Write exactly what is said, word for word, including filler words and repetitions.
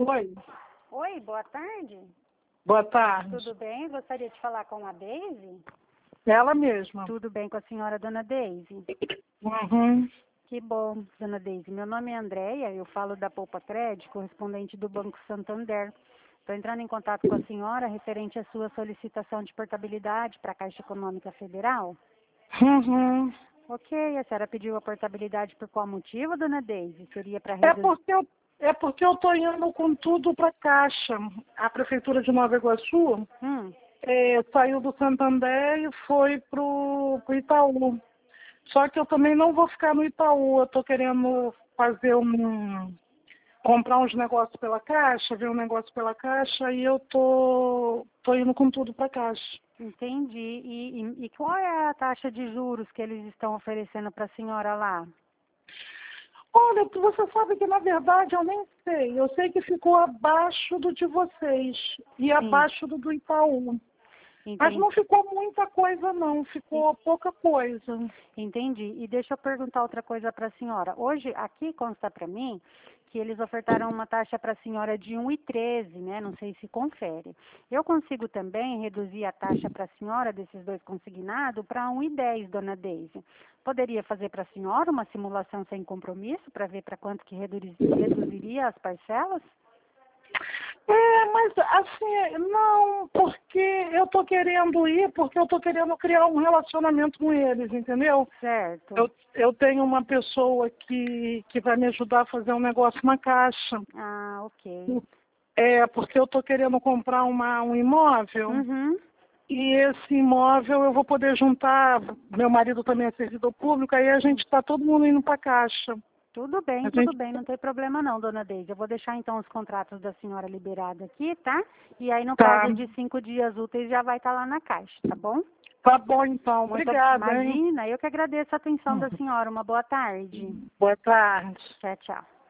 Oi, Oi, boa tarde. boa tarde. Tudo bem? Gostaria de falar com a Deise? Ela mesma. Tudo bem com a senhora, dona Deise? Uhum. Que bom, dona Deise. Meu nome é Andréia, eu falo da Poupa Crédito, correspondente do Banco Santander. Estou entrando em contato com a senhora referente à sua solicitação de portabilidade para a Caixa Econômica Federal. Uhum. Ok, a senhora pediu a portabilidade por qual motivo, dona Deise? Seria para É reduzir... porque eu é porque eu tô indo com tudo para Caixa. A prefeitura de Nova Iguaçu Hum, é, saiu do Santander e foi pro, pro Itaú. Só que eu também não vou ficar no Itaú. Eu tô querendo fazer um comprar uns negócios pela Caixa, ver um negócio pela Caixa e eu tô tô indo com tudo para Caixa. entendi. E, e, e qual é a taxa de juros que eles estão oferecendo para a senhora lá? Olha, você sabe que na verdade eu nem sei. Eu sei que ficou abaixo do de vocês e Sim, abaixo do do Itaú. Mas entendi. não ficou muita coisa não, ficou pouca coisa. Entendi. E deixa eu perguntar outra coisa para a senhora. Hoje, aqui consta para mim que eles ofertaram uma taxa para a senhora de um e treze, né? Não sei se confere. Eu consigo também reduzir a taxa para a senhora desses dois consignados para um e dez, dona Deise. Poderia fazer para a senhora uma simulação sem compromisso para ver para quanto que reduz- reduziria as parcelas? É, mas assim, não, porque eu tô querendo ir, porque eu tô querendo criar um relacionamento com eles, entendeu? Certo. Eu, eu tenho uma pessoa que, que vai me ajudar a fazer um negócio na Caixa. Ah, ok. É, porque eu tô querendo comprar uma, um imóvel. Uhum. E esse imóvel eu vou poder juntar, meu marido também é servidor público, aí a gente está todo mundo indo para a Caixa. Tudo bem, A tudo gente, bem, não tem problema não, dona Deise. Eu vou deixar então os contratos da senhora liberados aqui, tá? E aí no tá, prazo de cinco dias úteis já vai estar lá na caixa, tá bom? tá bom então, Muito ob- obrigada, hein? imagina, eu que agradeço a atenção da senhora. Uma boa tarde. Boa tarde. Tchau, tchau.